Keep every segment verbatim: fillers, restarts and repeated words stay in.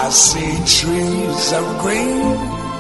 I see trees of green,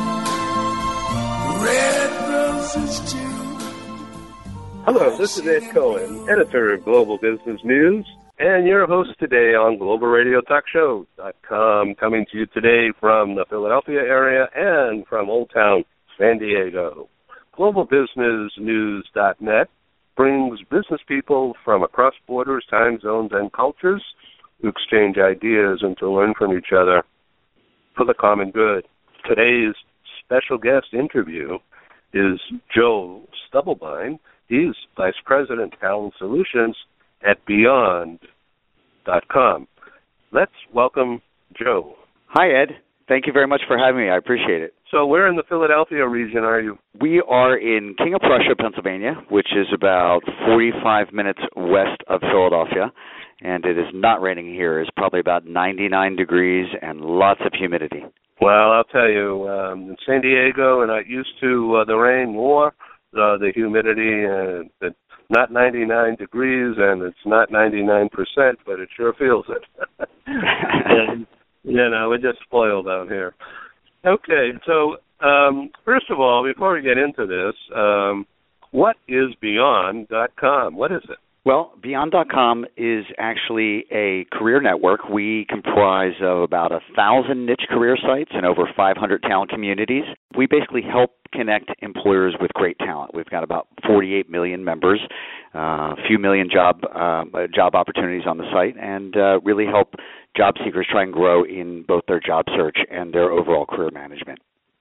red roses too. Hello, this is Ed Cohen, editor of Global Business News, and your host today on Global Radio Talk Show dot com, coming to you today from the Philadelphia area and from Old Town San Diego. Global Business News dot net brings business people from across borders, time zones, and cultures to exchange ideas and to learn from each other for the common good. Today's special guest interview is Joe Stubblebine. He's Vice President, Talent Solutions at Beyond dot com. Let's welcome Joe. Hi, Ed. Thank you very much for having me. I appreciate it. So where in the Philadelphia region are you? We are in King of Prussia, Pennsylvania, which is about forty-five minutes west of Philadelphia, and it is not raining here. It's probably about ninety-nine degrees and lots of humidity. Well, I'll tell you, um, in San Diego, and I used to uh, the rain more, uh, the humidity, uh, it's not ninety-nine degrees, and it's not ninety-nine percent, but it sure feels it. And, you know, we're just spoiled down here. Okay, so um, first of all, before we get into this, um, what is Beyond dot com? What is it? Well, Beyond dot com is actually a career network. We comprise of about a thousand niche career sites and over five hundred talent communities. We basically help connect employers with great talent. We've got about forty-eight million members, a uh, few million job uh, job opportunities on the site, and uh, really help job seekers try and grow in both their job search and their overall career management.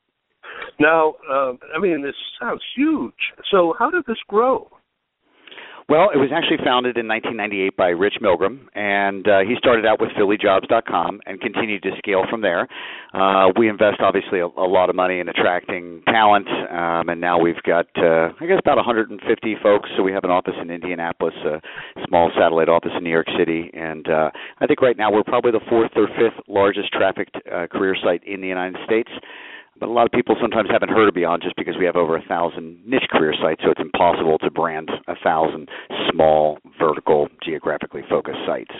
Now, uh, I mean, this sounds huge. So how did this grow? Well, it was actually founded in nineteen ninety-eight by Rich Milgram, and uh, he started out with Philly Jobs dot com and continued to scale from there. Uh, we invest, obviously, a, a lot of money in attracting talent, um, and now we've got, uh, I guess, about one hundred fifty folks. So we have an office in Indianapolis, a small satellite office in New York City, and uh, I think right now we're probably the fourth or fifth largest trafficked uh, career site in the United States. But a lot of people sometimes haven't heard of Beyond just because we have over a thousand niche career sites, so it's impossible to brand a thousand small, vertical, geographically focused sites.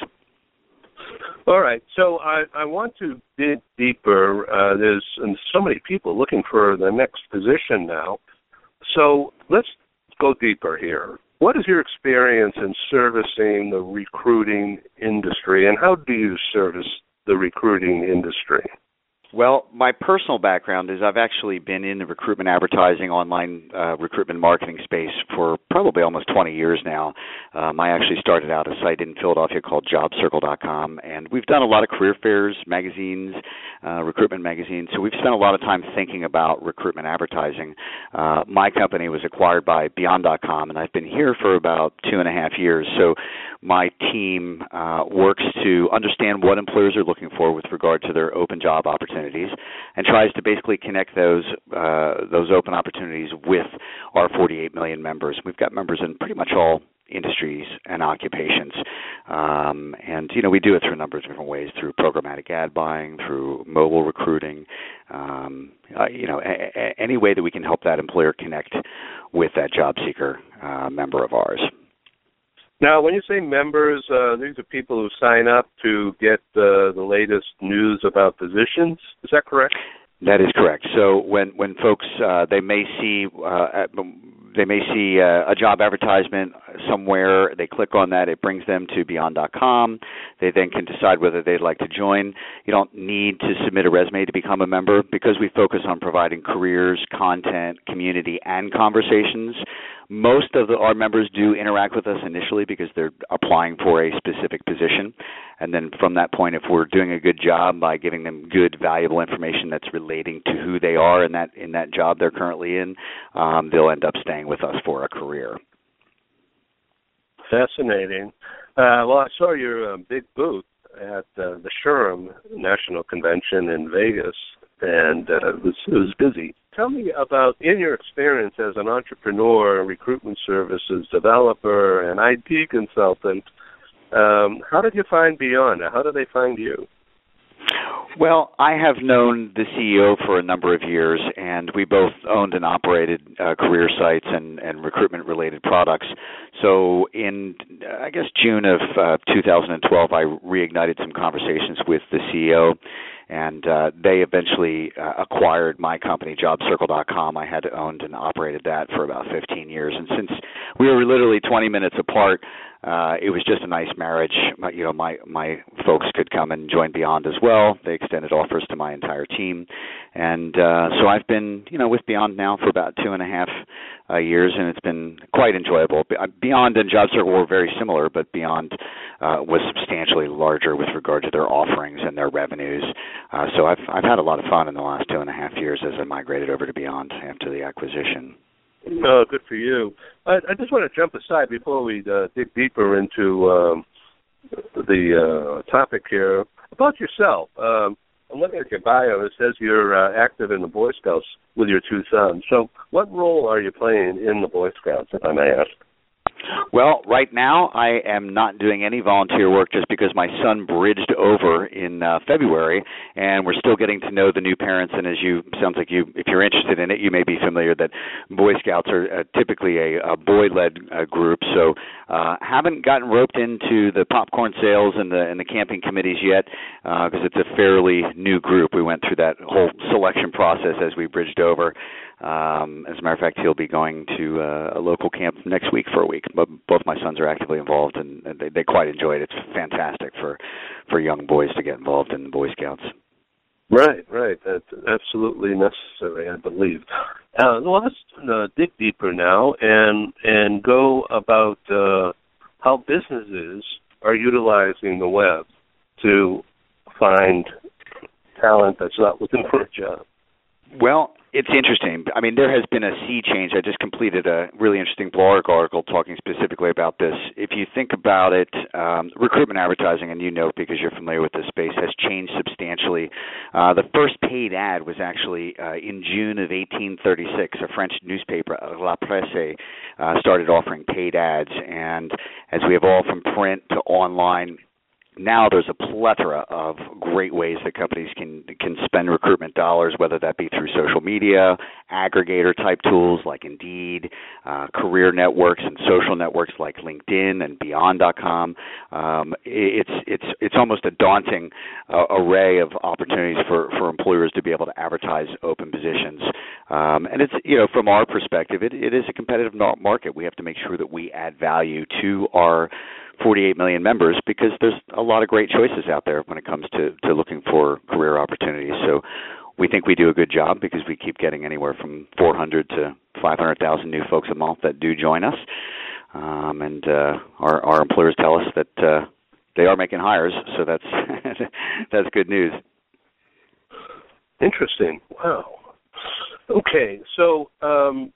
All right, so I, I want to dig deeper. Uh, there's so many people looking for the next position now. So let's go deeper here. What is your experience in servicing the recruiting industry, and how do you service the recruiting industry? Well, my personal background is I've actually been in the recruitment advertising, online uh, recruitment marketing space for probably almost twenty years now. Um, I actually started out a site in Philadelphia called job circle dot com, and we've done a lot of career fairs, magazines, uh, recruitment magazines, so we've spent a lot of time thinking about recruitment advertising. Uh, my company was acquired by Beyond dot com, and I've been here for about two and a half years, so my team uh, works to understand what employers are looking for with regard to their open job opportunities, and tries to basically connect those uh, those open opportunities with our forty-eight million members. We've got members in pretty much all industries and occupations, um, and you know we do it through a number of different ways: through programmatic ad buying, through mobile recruiting, um, uh, you know, a- a- any way that we can help that employer connect with that job seeker uh, member of ours. Now, when you say members, uh, these are people who sign up to get uh, the latest news about positions. Is that correct? That is correct. So when when folks uh, they may see uh, they may see uh, a job advertisement somewhere, they click on that, it brings them to Beyond dot com. They then can decide whether they'd like to join. You don't need to submit a resume to become a member because we focus on providing careers, content, community, and conversations. Most of the, our members do interact with us initially because they're applying for a specific position. And then from that point, if we're doing a good job by giving them good, valuable information that's relating to who they are in that in that job they're currently in, um, they'll end up staying with us for a career. Fascinating. Uh, well, I saw your uh, big booth at uh, the SHRM National Convention in Vegas, and uh, it, was, it was busy. Tell me about, in your experience as an entrepreneur, recruitment services developer, and I T consultant, um, how did you find Beyond? How did they find you? Well, I have known the C E O for a number of years, and we both owned and operated uh, career sites and, and recruitment-related products. So in, I guess, June of uh, two thousand twelve, I reignited some conversations with the C E O, and uh, they eventually uh, acquired my company, job circle dot com. I had owned and operated that for about fifteen years, and since we were literally twenty minutes apart, uh, it was just a nice marriage. My, you know, my my folks could come and join Beyond as well. They extended offers to my entire team, and uh, so I've been, you know, with Beyond now for about two and a half uh, years, and it's been quite enjoyable. Beyond and JobCircle were very similar, but Beyond uh, was substantially larger with regard to their offerings and their revenues. Uh, so I've I've had a lot of fun in the last two and a half years as I migrated over to Beyond after the acquisition. Oh, good for you. I, I just want to jump aside before we uh, dig deeper into um, the uh, topic here about yourself. Um, I'm looking at your bio. It says you're uh, active in the Boy Scouts with your two sons. So what role are you playing in the Boy Scouts, if I may ask? Well, right now I am not doing any volunteer work just because my son bridged over in uh, February, and we're still getting to know the new parents. And as you sounds like you, if you're interested in it, you may be familiar that Boy Scouts are uh, typically a, a boy-led uh, group. So uh, haven't gotten roped into the popcorn sales and the and the camping committees yet because uh, it's a fairly new group. We went through that whole selection process as we bridged over. Um, as a matter of fact, he'll be going to uh, a local camp next week for a week. But both my sons are actively involved, and they, they quite enjoy it. It's fantastic for, for young boys to get involved in the Boy Scouts. Right, right. That's absolutely necessary, I believe. Uh, well, let's uh, dig deeper now and and go about uh, how businesses are utilizing the web to find talent that's not looking for a job. Well, it's interesting. I mean, there has been a sea change. I just completed a really interesting blog article talking specifically about this. If you think about it, um, recruitment advertising, and you know because you're familiar with this space, has changed substantially. Uh, the first paid ad was actually uh, in June of eighteen thirty-six. A French newspaper, La Presse, uh, started offering paid ads. And as we evolve from print to online, now there's a plethora of great ways that companies can can spend recruitment dollars, whether that be through social media, aggregator-type tools like Indeed, uh, career networks and social networks like LinkedIn and Beyond dot com. Um, it's it's it's almost a daunting uh, array of opportunities for, for employers to be able to advertise open positions. Um, and it's, you know, from our perspective, it, it is a competitive market. We have to make sure that we add value to our forty-eight million members because there's a lot of great choices out there when it comes to, to looking for career opportunities. So we think we do a good job because we keep getting anywhere from four hundred to five hundred thousand new folks a month that do join us. Um, and uh, our, our employers tell us that uh, they are making hires, so that's that's good news. Interesting. Wow. Okay, so um,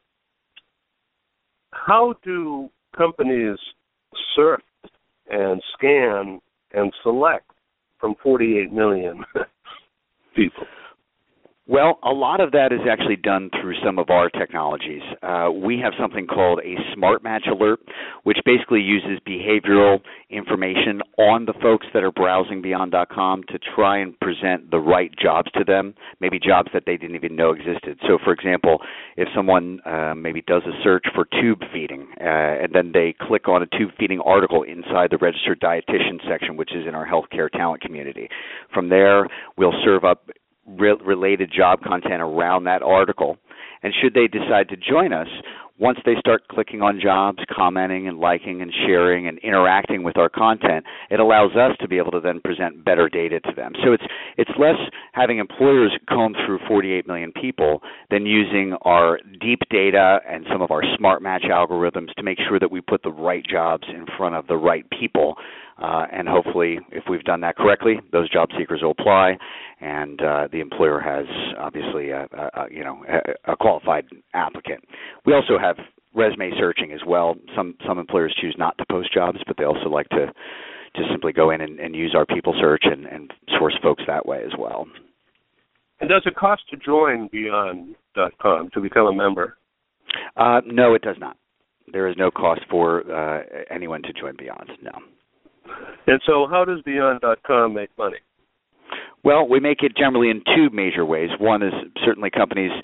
how do companies surf and scan and select from forty-eight million people? Well, a lot of that is actually done through some of our technologies. Uh, we have something called a Smart Match Alert, which basically uses behavioral information on the folks that are browsing Beyond dot com to try and present the right jobs to them, maybe jobs that they didn't even know existed. So, for example, if someone uh, maybe does a search for tube feeding, uh, and then they click on a tube feeding article inside the registered dietitian section, which is in our healthcare talent community. From there, we'll serve up Re- related job content around that article. And should they decide to join us, once they start clicking on jobs, commenting and liking and sharing and interacting with our content, it allows us to be able to then present better data to them. So it's it's less having employers comb through forty-eight million people than using our deep data and some of our smart match algorithms to make sure that we put the right jobs in front of the right people. Uh, and hopefully, if we've done that correctly, those job seekers will apply, and uh, the employer has obviously a, a, a you know a, a qualified applicant. We also have resume searching as well. Some some employers choose not to post jobs, but they also like to to simply go in and, and use our people search and, and source folks that way as well. And does it cost to join Beyond dot com to become a member? Uh, no, it does not. There is no cost for uh, anyone to join Beyond. No. And so how does Beyond dot com make money? Well, we make it generally in two major ways. One is certainly companies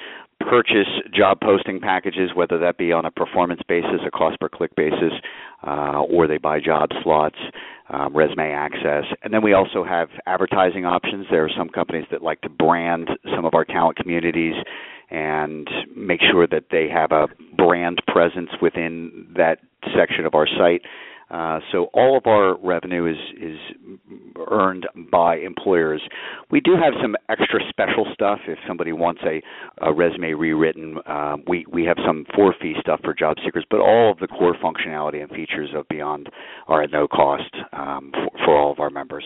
purchase job posting packages, whether that be on a performance basis, a cost per click basis, uh, or they buy job slots, um, resume access. And then we also have advertising options. There are some companies that like to brand some of our talent communities and make sure that they have a brand presence within that section of our site. Uh, so all of our revenue is is earned by employers. We do have some extra special stuff. If somebody wants a, a resume rewritten, uh, we, we have some for-fee stuff for job seekers, but all of the core functionality and features of Beyond are at no cost um, for, for all of our members.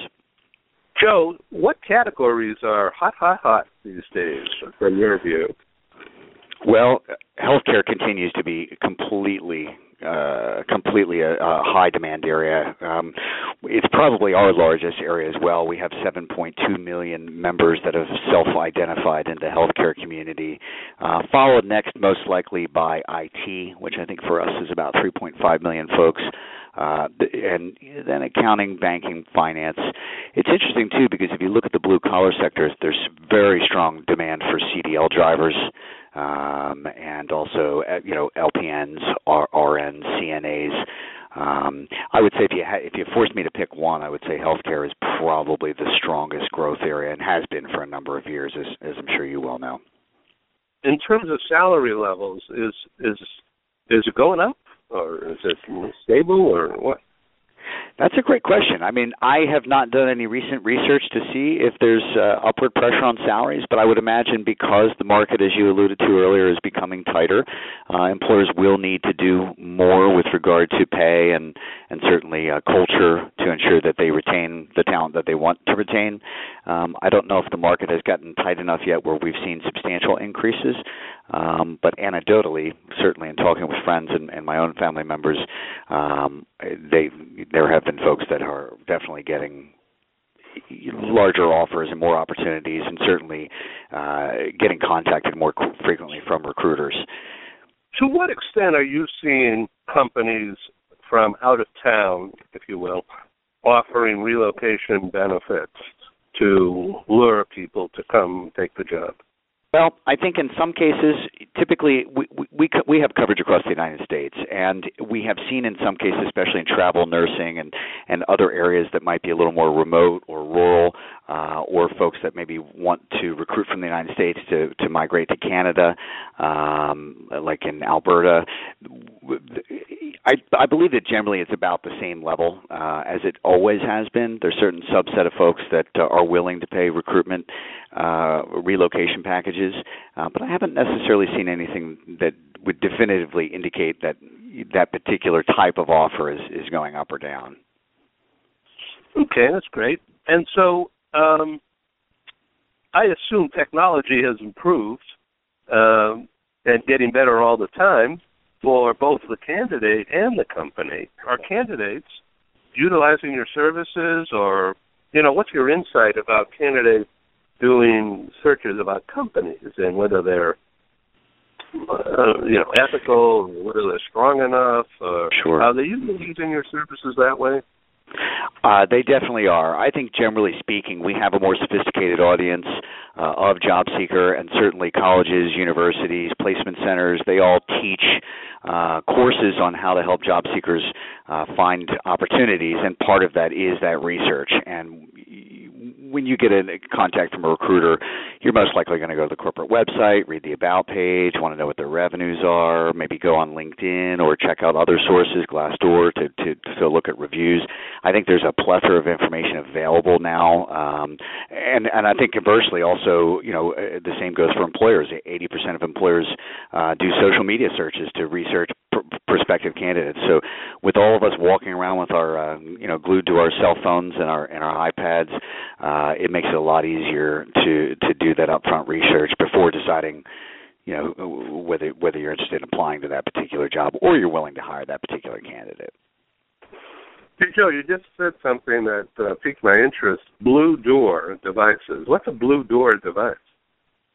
Joe, what categories are hot, hot, hot these days from your view? Well, healthcare continues to be completely Uh, completely a, a high demand area. Um, it's probably our largest area as well. We have seven point two million members that have self-identified in the healthcare community, uh, followed next most likely by I T, which I think for us is about three point five million folks, uh, and then accounting, banking, finance. It's interesting, too, because if you look at the blue-collar sectors, there's very strong demand for C D L drivers, Um, and also, uh, you know, L P Ns, R- RNs, C N As. Um, I would say if you ha- if you forced me to pick one, I would say healthcare is probably the strongest growth area and has been for a number of years, as, as I'm sure you well know. In terms of salary levels, is is is it going up, or is it stable, or what? That's a great question. I mean, I have not done any recent research to see if there's uh, upward pressure on salaries, but I would imagine because the market, as you alluded to earlier, is becoming tighter, uh, employers will need to do more with regard to pay and, and certainly uh, culture to ensure that they retain the talent that they want to retain. Um, I don't know if the market has gotten tight enough yet where we've seen substantial increases, um, but anecdotally, certainly in talking with friends and, and my own family members, um, they there have been folks that are definitely getting larger offers and more opportunities, and certainly uh, getting contacted more frequently from recruiters. To what extent are you seeing companies from out of town, if you will, offering relocation benefits to lure people to come take the job? Well, I think in some cases, typically we, we we have coverage across the United States, and we have seen in some cases, especially in travel nursing and, and other areas that might be a little more remote or rural, uh, or folks that maybe want to recruit from the United States to, to migrate to Canada, um, like in Alberta. I, I believe that generally it's about the same level uh, as it always has been. There's a certain subset of folks that uh, are willing to pay recruitment uh, relocation packages, uh, but I haven't necessarily seen anything that would definitively indicate that that particular type of offer is, is going up or down. Okay, that's great. And so um, I assume technology has improved um, and getting better all the time for both the candidate and the company. Are candidates utilizing your services, or, you know, what's your insight about candidates doing searches about companies and whether they're, uh, you know, ethical, whether they're strong enough? Or sure. Are they using your services that way? Uh, they definitely are. I think generally speaking, we have a more sophisticated audience uh, of job seeker, and certainly colleges, universities, placement centers, they all teach uh, courses on how to help job seekers uh, find opportunities, and part of that is that research. And when you get a contact from a recruiter, you're most likely going to go to the corporate website, read the About page, want to know what their revenues are, maybe go on LinkedIn or check out other sources, Glassdoor, to, to, to look at reviews. I think there's a plethora of information available now, um, and, and I think conversely also, you know, uh, the same goes for employers. eighty percent of employers uh, do social media searches to research pr- prospective candidates. So with all of us walking around with our, uh, you know, glued to our cell phones and our and our iPads, uh, it makes it a lot easier to, to do that upfront research before deciding, you know, whether whether you're interested in applying to that particular job or you're willing to hire that particular candidate. Hey, Joe, you just said something that uh, piqued my interest. Blue Door devices. What's a Blue Door device?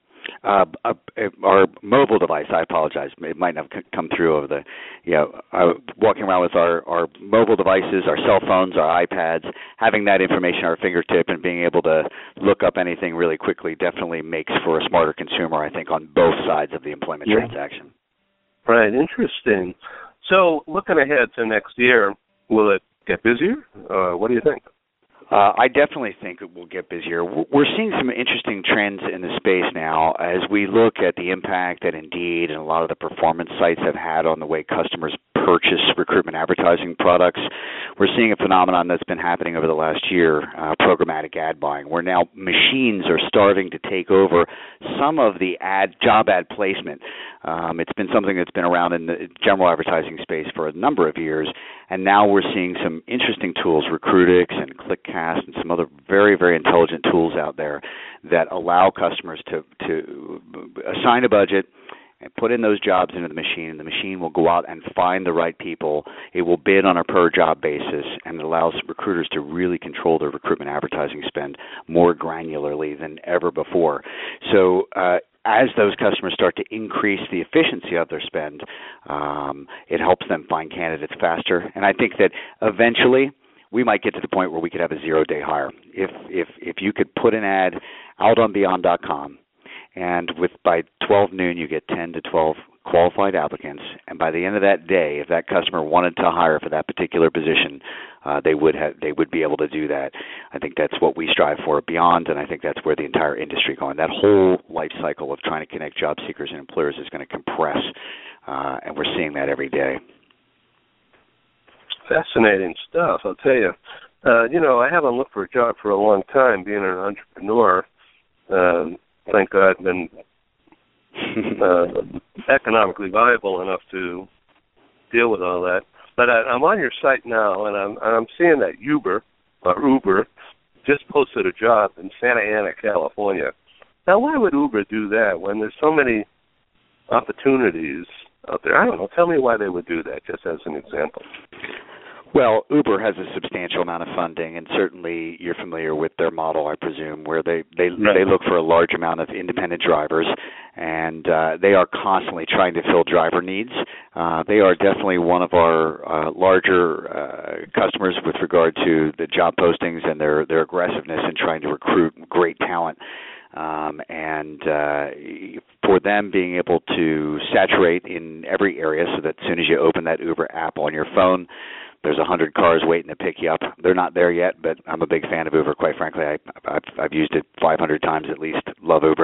Uh, uh, our mobile device, I apologize, it might not have come through over the, you know, uh, walking around with our, our mobile devices, our cell phones, our iPads, having that information at our fingertip and being able to look up anything really quickly definitely makes for a smarter consumer, I think, on both sides of the employment yeah. transaction. Right, interesting. So looking ahead to next year, will it get busier? Uh, what do you think? Uh, I definitely think it will get busier. We're seeing some interesting trends in the space now as we look at the impact that Indeed and a lot of the performance sites have had on the way customers purchase recruitment advertising products. We're seeing a phenomenon that's been happening over the last year, uh, programmatic ad buying, where now machines are starting to take over some of the ad job ad placement. Um, it's been something that's been around in the general advertising space for a number of years, and now we're seeing some interesting tools, Recruitix and ClickCast, and some other very, very intelligent tools out there that allow customers to, to assign a budget and put in those jobs into the machine, and the machine will go out and find the right people. It will bid on a per-job basis, and it allows recruiters to really control their recruitment advertising spend more granularly than ever before. So uh, as those customers start to increase the efficiency of their spend, um, it helps them find candidates faster. And I think that eventually we might get to the point where we could have a zero-day hire. If if if you could put an ad out on beyond dot com, and with by twelve noon you get ten to twelve qualified applicants, and by the end of that day, if that customer wanted to hire for that particular position, uh, they would have they would be able to do that. I think that's what we strive for at Beyond, and I think that's where the entire industry is going. That whole life cycle of trying to connect job seekers and employers is going to compress, uh, and we're seeing that every day. Fascinating stuff, I'll tell you. Uh, you know, I haven't looked for a job for a long time, being an entrepreneur. Uh, thank God I've been uh, economically viable enough to deal with all that. But I, I'm on your site now, and I'm, and I'm seeing that Uber, or Uber, just posted a job in Santa Ana, California. Now, why would Uber do that when there's so many opportunities out there? I don't know. Tell me why they would do that, just as an example. Well, Uber has a substantial amount of funding, and certainly you're familiar with their model, I presume, where they, they, right. they look for a large amount of independent drivers, and uh, they are constantly trying to fill driver needs. Uh, they are definitely one of our uh, larger uh, customers with regard to the job postings and their, their aggressiveness in trying to recruit great talent. Um, and uh, for them being able to saturate in every area so that as soon as you open that Uber app on your phone, there's a hundred cars waiting to pick you up. They're not there yet, but I'm a big fan of Uber. Quite frankly, I, I've, I've used it five hundred times at least. Love Uber.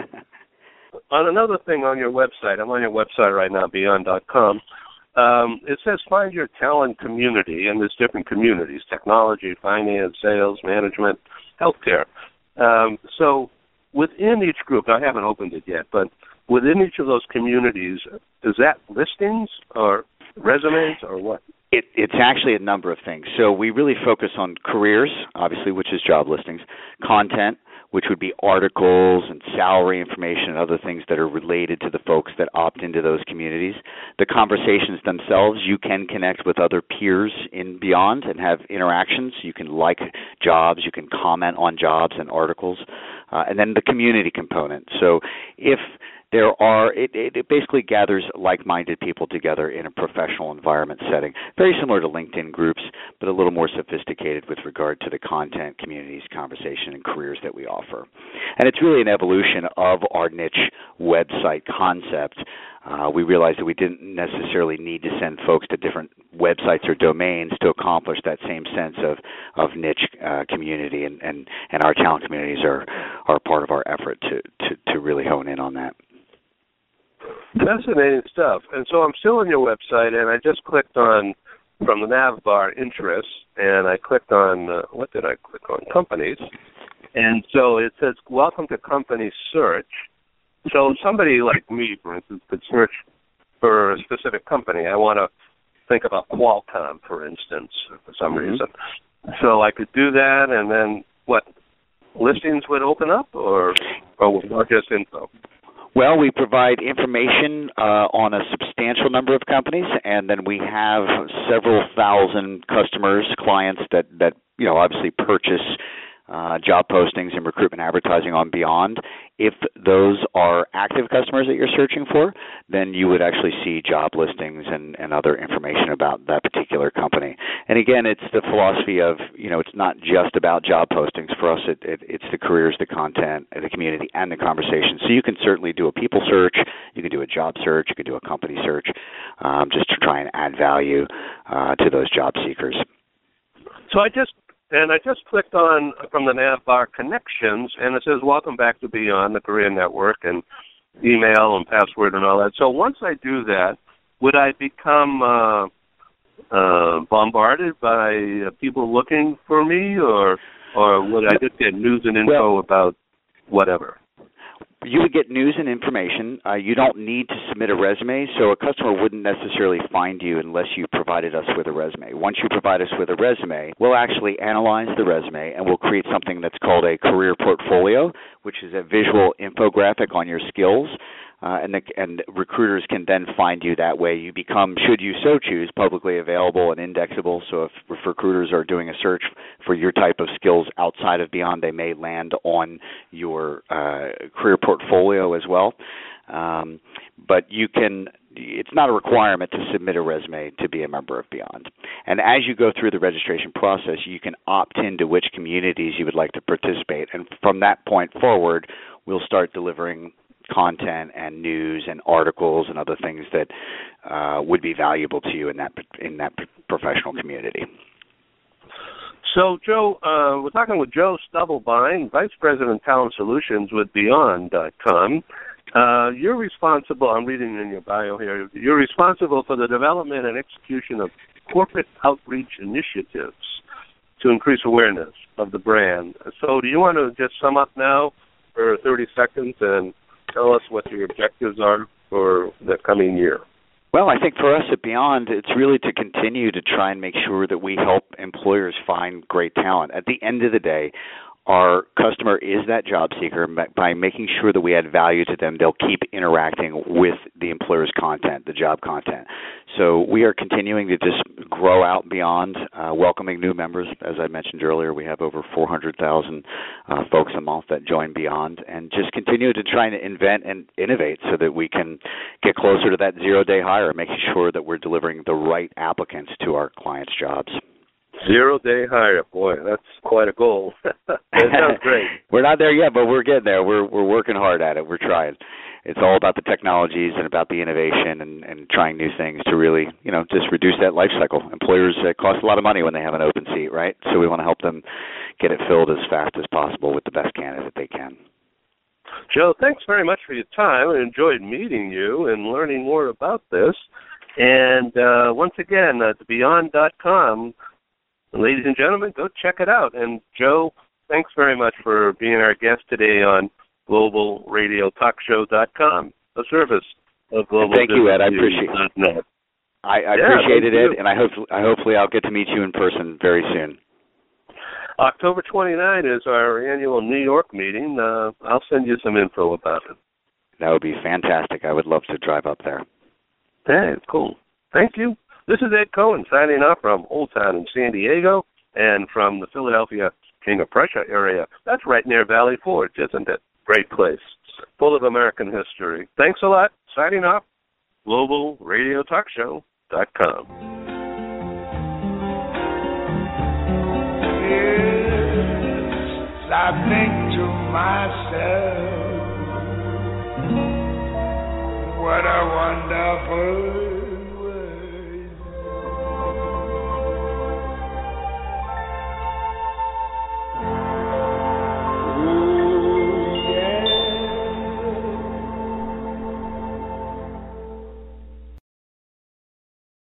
On another thing on your website, I'm on your website right now, beyond dot com. Um, it says find your talent community, and there's different communities: technology, finance, sales, management, healthcare. Um, so within each group, I haven't opened it yet, but within each of those communities, is that listings or resumes or what? It, it's actually a number of things. So we really focus on careers, obviously, which is job listings, content, which would be articles and salary information and other things that are related to the folks that opt into those communities. The conversations themselves, you can connect with other peers in Beyond and have interactions. You can like jobs, you can comment on jobs and articles, uh, and then the community component. So if there are, it, it, it basically gathers like-minded people together in a professional environment setting, very similar to LinkedIn groups, but a little more sophisticated with regard to the content, communities, conversation, and careers that we offer. And it's really an evolution of our niche website concept. Uh, we realized that we didn't necessarily need to send folks to different websites or domains to accomplish that same sense of, of niche uh, community, and, and, and our talent communities are, are part of our effort to, to, to really hone in on that. Fascinating stuff. And so I'm still on your website, and I just clicked on, from the nav bar, interests, and I clicked on, uh, what did I click on? Companies. And so it says, welcome to company search. So somebody like me, for instance, could search for a specific company. I want to think about Qualcomm, for instance, for some mm-hmm. reason. So I could do that, and then what, listings would open up, or, or just info? Well, we provide information uh, on a substantial number of companies, and then we have several thousand customers, clients that, that you know, obviously purchase uh, job postings and recruitment advertising on Beyond. If those are active customers that you're searching for, then you would actually see job listings and, and other information about that particular company. And again, it's the philosophy of, you know, it's not just about job postings. For us, it, it, it's the careers, the content, the community, and the conversation. So you can certainly do a people search, you can do a job search, you can do a company search, um, just to try and add value uh, to those job seekers. So I just and I just clicked on from the nav bar connections, and it says welcome back to Beyond the Career Network, and email and password and all that. So once I do that, would I become uh, uh, bombarded by uh, people looking for me, or or would I just get news and info well, about whatever? You would get news and information. Uh, you don't need to submit a resume, so a customer wouldn't necessarily find you unless you provided us with a resume. Once you provide us with a resume, we'll actually analyze the resume, and we'll create something that's called a career portfolio, which is a visual infographic on your skills. Uh, and, the, and recruiters can then find you that way. You become, should you so choose, publicly available and indexable. So if, if recruiters are doing a search for your type of skills outside of Beyond, they may land on your uh, career portfolio as well. Um, but you can, it's not a requirement to submit a resume to be a member of Beyond. And as you go through the registration process, you can opt into which communities you would like to participate. And from that point forward, we'll start delivering content and news and articles and other things that uh, would be valuable to you in that in that professional community. So, Joe, uh, we're talking with Joe Stubblebine, Vice President Talent Solutions with Beyond dot com. Uh, you're responsible, I'm reading in your bio here, you're responsible for the development and execution of corporate outreach initiatives to increase awareness of the brand. So do you want to just sum up now for thirty seconds and tell us what your objectives are for the coming year? Well, I think for us at Beyond, it's really to continue to try and make sure that we help employers find great talent. At the end of the day, our customer is that job seeker. By making sure that we add value to them, they'll keep interacting with the employer's content, the job content. So we are continuing to just grow out Beyond, uh, welcoming new members. As I mentioned earlier, we have over four hundred thousand uh, folks a month that join Beyond, and just continue to try and invent and innovate so that we can get closer to that zero-day hire, making sure that we're delivering the right applicants to our clients' jobs. Zero-day hire, boy, that's quite a goal. That sounds great. We're not there yet, but we're getting there. We're we're working hard at it. We're trying. It's all about the technologies and about the innovation and, and trying new things to really, you know, just reduce that life cycle. Employers, it costs a lot of money when they have an open seat, right? So we want to help them get it filled as fast as possible with the best candidate they can. Joe, thanks very much for your time. I enjoyed meeting you and learning more about this. And uh, once again, at Beyond dot com, ladies and gentlemen, go check it out. And Joe, thanks very much for being our guest today on Global Radio Talk Show dot com, a service of Global Thank you, Ed. I appreciate it. I, I yeah, appreciated it, and I hope I hopefully I'll get to meet you in person very soon. October twenty-ninth is our annual New York meeting. Uh, I'll send you some info about it. That would be fantastic. I would love to drive up there. Hey, cool. Thank you. This is Ed Cohen signing off from Old Town in San Diego and from the Philadelphia King of Prussia area. That's right near Valley Forge, isn't it? Great place. Full of American history. Thanks a lot. Signing off. Global Radio Talk Show dot com. Yes, I think to myself,